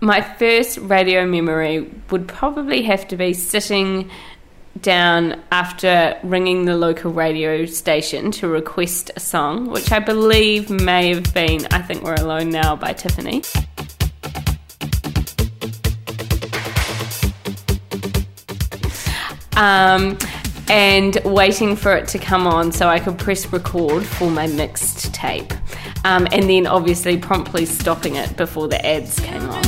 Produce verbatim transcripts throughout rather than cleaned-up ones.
My first radio memory would probably have to be sitting down after ringing the local radio station to request a song, which I believe may have been I Think We're Alone Now by Tiffany. Um, and waiting for it to come on so I could press record for my mixed tape. Um, and then obviously promptly stopping it before the ads came on.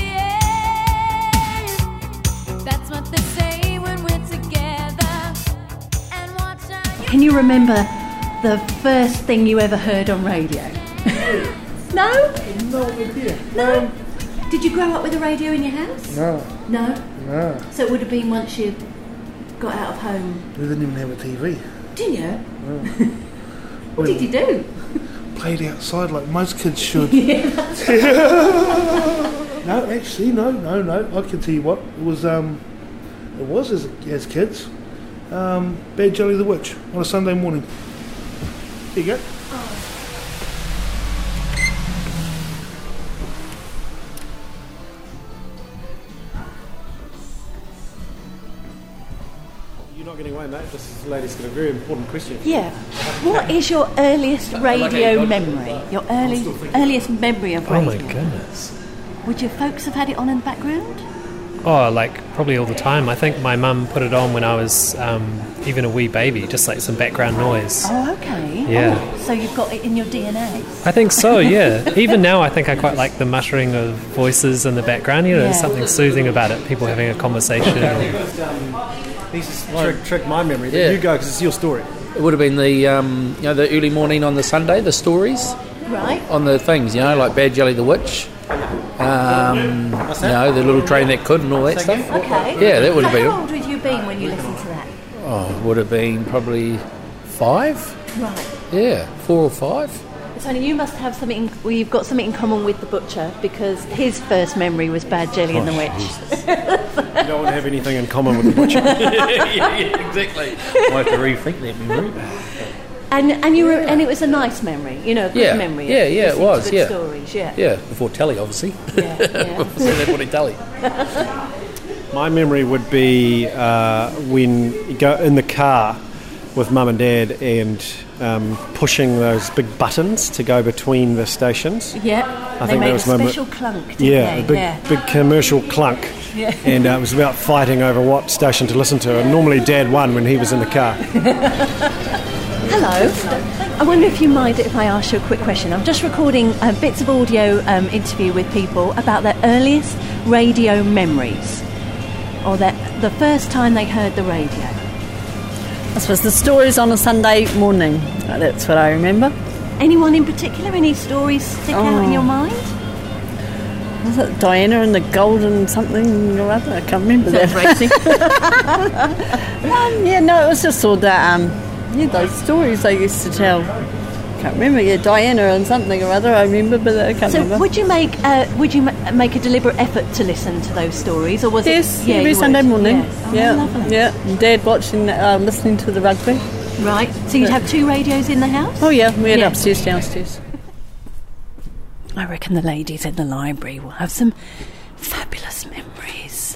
Can you remember the first thing you ever heard on radio? No? No idea. No? Did you grow up with a radio in your house? No. No? No. So it would have been once you got out of home. We didn't even have a T V. Didn't you? No. What did you do? Played outside like most kids should. Yeah. No, actually, no, no, no. I can tell you what. It was, um, it was as, as kids. Um, Bad Jelly the Witch on a Sunday morning. There you go. You're not getting away, mate. This lady's got a very important question. Yeah. What is your earliest radio memory? Your early, earliest memory of radio? Oh my goodness. Would your folks have had it on in the background? Oh, like probably all the time. I think my mum put it on when I was um, even a wee baby, just like some background noise. Oh, okay. Yeah. Oh, so you've got it in your D N A? I think so, yeah. Even now I think I quite like the muttering of voices in the background. You know, there's Yeah. something soothing about it, people having a conversation. This is trick, trick my memory. But Yeah. you go, because it's your story. It would have been the um, you know the early morning on the Sunday, the stories Right. on the things, you know, like Bad Jelly the Witch, um, you know, the little train that could and all that stuff. Okay. Yeah, that would have So been. how old would you been when you listened to that? Oh, would have been probably five. Right. Yeah, four or five. Tony, you must have something. Well, you've got something in common with the butcher because his first memory was Bad Jelly and the Witch. You don't want to have anything in common with the butcher. yeah, yeah, exactly. I have to rethink that memory. And and you were, and it was a nice memory, you know, a good Yeah, memory. yeah, yeah, it listening to was, good yeah. Stories, yeah. Yeah, before telly, obviously. Yeah, yeah. Before that telly. My memory would be uh, when you go in the car with mum and dad and um, pushing those big buttons to go between the stations. Yeah, I they think made that a was my me- special clunk, didn't Yeah, they? a big, yeah. big commercial clunk. Yeah. And uh, it was about fighting over what station to listen to. And normally Dad won when he was in the car. Hello. I wonder if you mind if I ask you a quick question. I'm just recording uh, bits of audio um, interview with people about their earliest radio memories, or their, the first time they heard the radio. I suppose the stories on a Sunday morning. That's what I remember. Anyone in particular? Any stories stick Oh. out in your mind? Was it Diana and the Golden something or other? I can't remember Sounds that. racing. um, yeah, no, it was just all that. Um, yeah, those stories they used to tell. Can't remember. Yeah, Diana and something or other. I remember, but I can't So, remember. would you make uh, would you ma- make a deliberate effort to listen to those stories, or was Yes, it? Yeah, every you Sunday would. morning. Yes. Oh, yeah, lovely. yeah. And Dad watching, uh, listening to the rugby. Right. So you'd have two radios in the house? Oh yeah, we had Yeah. upstairs, downstairs. I reckon the ladies in the library will have some fabulous memories.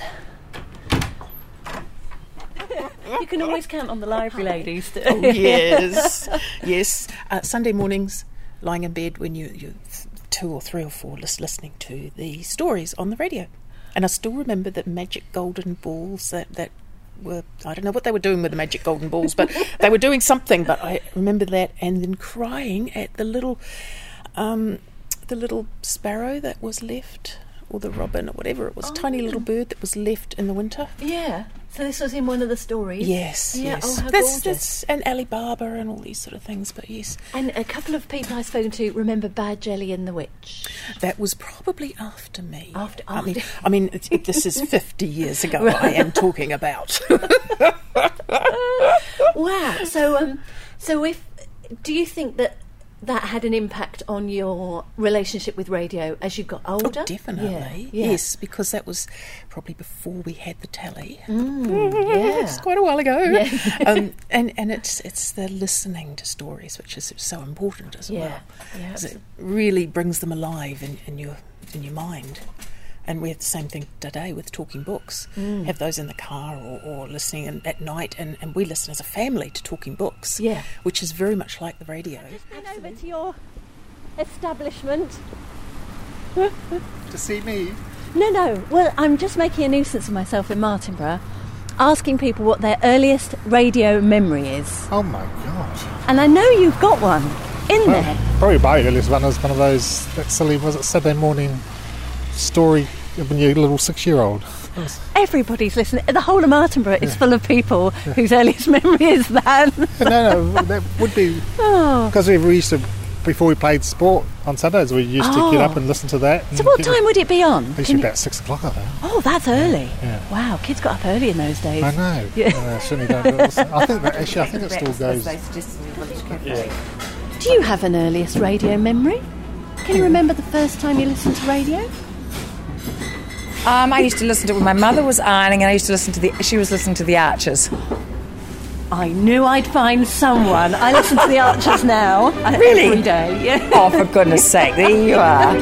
You can always count on the library ladies. To Oh, yes, yes. Uh, Sunday mornings, lying in bed when you, you two or three or four just listening to the stories on the radio. And I still remember the magic golden balls that, that were, I don't know what they were doing with the magic golden balls, but they were doing something, but I remember that, and then crying at the little, um, the little sparrow that was left, or the robin, or whatever it was, Oh. tiny little bird that was left in the winter. Yeah. So this was in one of the stories? Yes, Yeah, yes. oh, how that's, gorgeous. that's, and Alibaba and all these sort of things, but yes. And a couple of people I've spoken to remember Bad Jelly and the Witch. That was probably after me. After- I mean, after. I mean, it, it- this is fifty years ago. Right. I am talking about. Wow. So, um, so if do you think that that had an impact on your relationship with radio as you got older? Oh, definitely. Yeah, yeah. Yes, because that was probably before we had the telly. Mm, yeah. It's quite a while ago. Yeah. um, and and it's it's the listening to stories which is so important as Yeah, well. yeah. 'Cause it really brings them alive in, in your in your mind. And we have the same thing today with talking books. Mm. Have those in the car or, or listening in, at night, and, and we listen as a family to talking books, Yeah. which is very much like the radio. And over to your establishment. To see me? No, no. Well, I'm just making a nuisance of myself in Martinborough, asking people what their earliest radio memory is. Oh my God. And I know you've got one in Well, there. probably my earliest one was one of those, that silly, was it Saturday morning story when you're a little six-year-old? Everybody's listening. The whole of Martinborough is full of people whose earliest memory is that. no, no, that would be... Oh. Because we used to, before we played sport on Sundays, we used Oh. to get up and listen to that. So what time would it be on? It used to Can be you- about six o'clock, I think. Oh, that's early. Yeah. Wow, kids got up early in those days. I know. Yeah. Uh, certainly don't listen. I think that, actually, I think it still goes... Do you have an earliest radio memory? Can you remember the first time you listened to radio? Um, I used to listen to when my mother was ironing, and I used to listen to the. She was listening to the Archers. I knew I'd find someone. I listen to the Archers now. uh, Really? Every day. Yeah. Oh, for goodness' sake! There you are.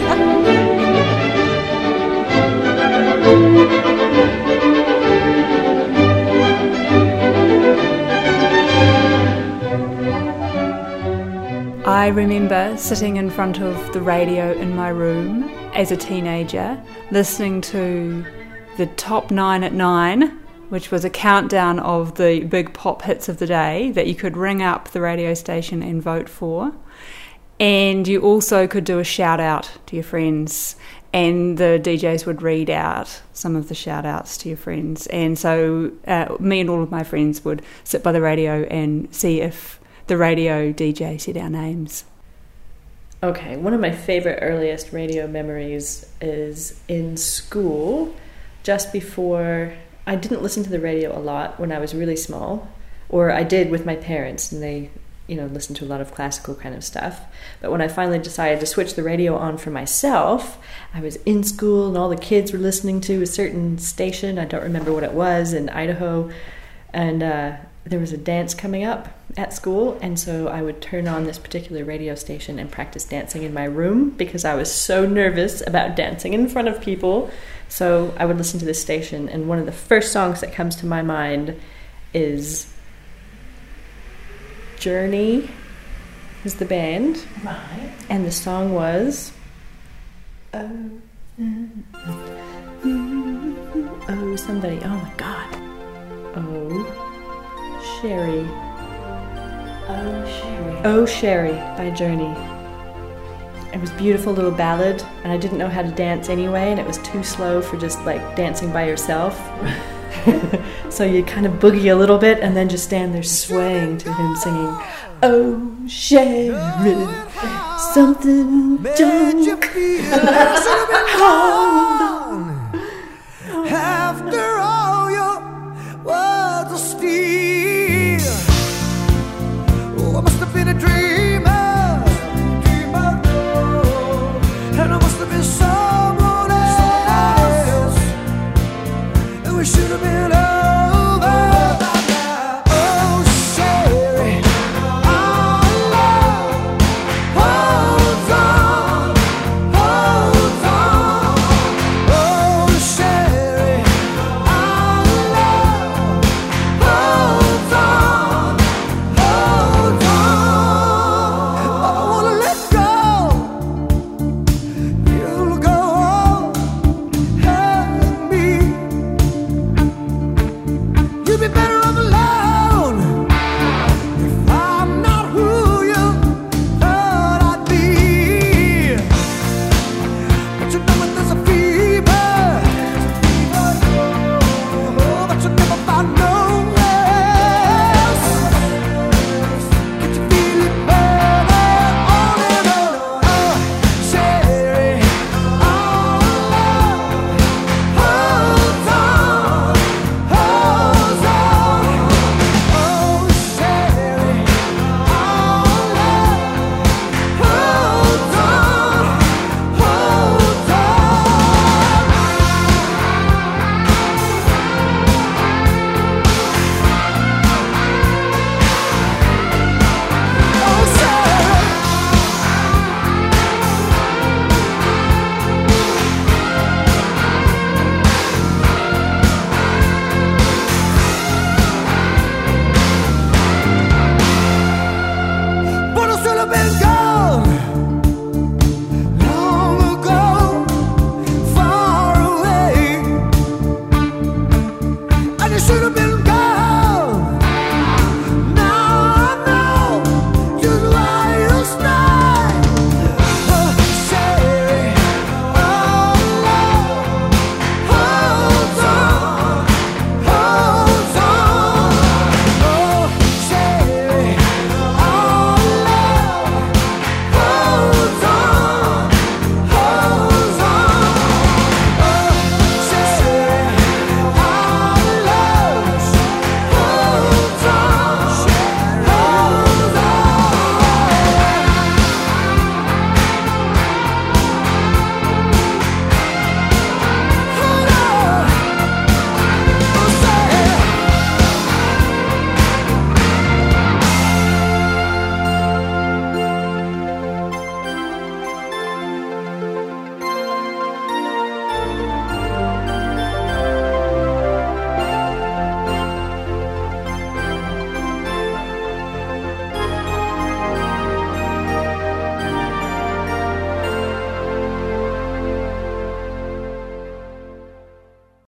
I remember sitting in front of the radio in my room as a teenager, listening to the top nine at nine, which was a countdown of the big pop hits of the day that you could ring up the radio station and vote for. And you also could do a shout out to your friends, and the D Js would read out some of the shout outs to your friends. And so uh, me and all of my friends would sit by the radio and see if the radio D J said our names. Okay, one of my favorite earliest radio memories is in school, just before... I didn't listen to the radio a lot when I was really small, or I did with my parents, and they, you know, listened to a lot of classical kind of stuff. But when I finally decided to switch the radio on for myself, I was in school and all the kids were listening to a certain station. I don't remember what it was, in Idaho, and uh, there was a dance coming up at school, and so I would turn on this particular radio station and practice dancing in my room because I was so nervous about dancing in front of people. So I would listen to this station, and one of the first songs that comes to my mind is Journey, is the band. Right. And the song was Oh, oh somebody, oh my God. Oh, Sherry. Oh, Sherry. Oh, Sherry by Journey. It was a beautiful little ballad, and I didn't know how to dance anyway, and it was too slow for just like dancing by yourself. So you kind of boogie a little bit and then just stand there swaying to him singing, Oh, Sherry, something junk. How